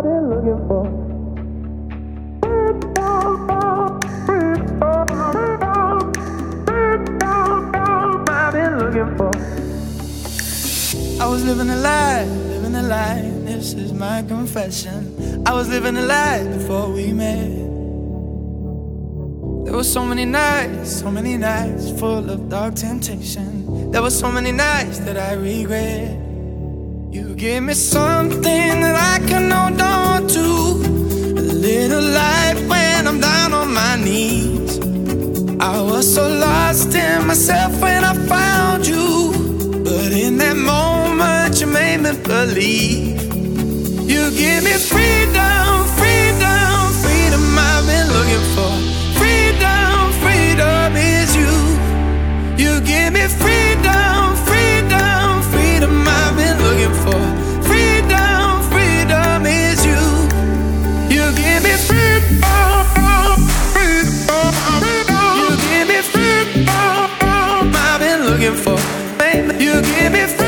been looking for. I've been looking for. I was living a lie, this is my confession. I was living a lie before we met. There were so many nights full of dark temptation. There were so many nights that I regret. You gave me something that I can hold on to, a little light when I'm down on my knees. I was so lost in myself when I found you, but in that moment you made me believe. You give me freedom, freedom, freedom I've been looking for. Freedom, freedom is you. You give me freedom, freedom, freedom I've been looking for. Freedom, freedom is you. You give me freedom, freedom. You give me freedom I've been looking for. You give me freedom.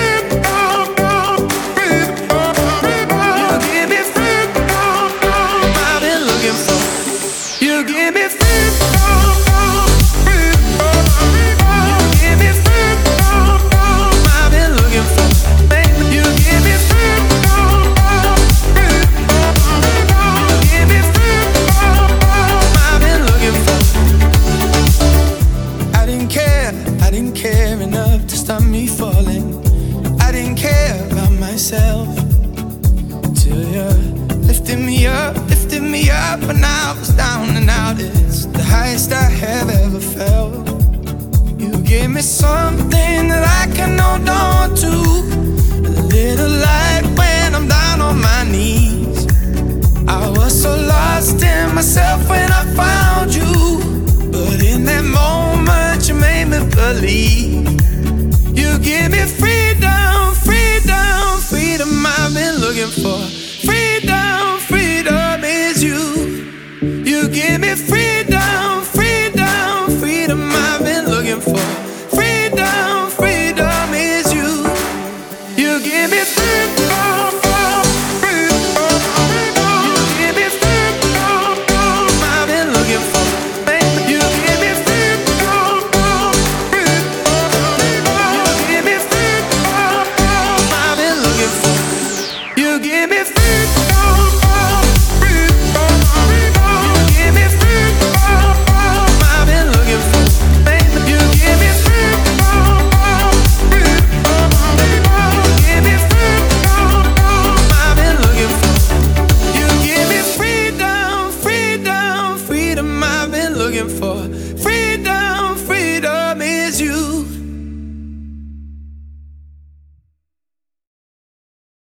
Stop me falling. I didn't care about myself till you lifted me up, and I was down and out. It's the highest I have ever felt. You gave me something that I can hold on to, a little light when I'm down on my knees. I was so lost in myself when I found you, but in that moment you made me believe. You give me freedom, freedom, freedom I've been looking for. Freedom, freedom is you. You give me freedom, freedom, freedom I've been looking for. Freedom, freedom is you. You give me freedom, freedom. You give me freedom I've been looking for. You give me looking for.